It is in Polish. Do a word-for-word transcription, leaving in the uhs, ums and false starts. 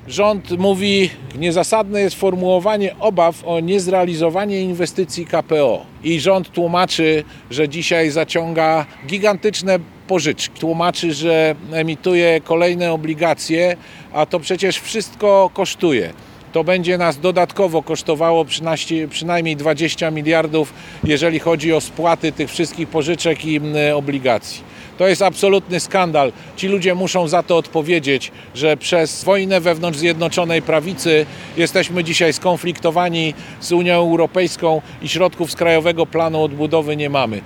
Rząd mówi, niezasadne jest formułowanie obaw o niezrealizowanie inwestycji K P O. I rząd tłumaczy, że dzisiaj zaciąga gigantyczne pożyczki. Tłumaczy, że emituje kolejne obligacje, a to przecież wszystko kosztuje. To będzie nas dodatkowo kosztowało przynajmniej dwadzieścia miliardów, jeżeli chodzi o spłaty tych wszystkich pożyczek i obligacji. To jest absolutny skandal. Ci ludzie muszą za to odpowiedzieć, że przez wojnę wewnątrz Zjednoczonej Prawicy jesteśmy dzisiaj skonfliktowani z Unią Europejską i środków z Krajowego Planu Odbudowy nie mamy.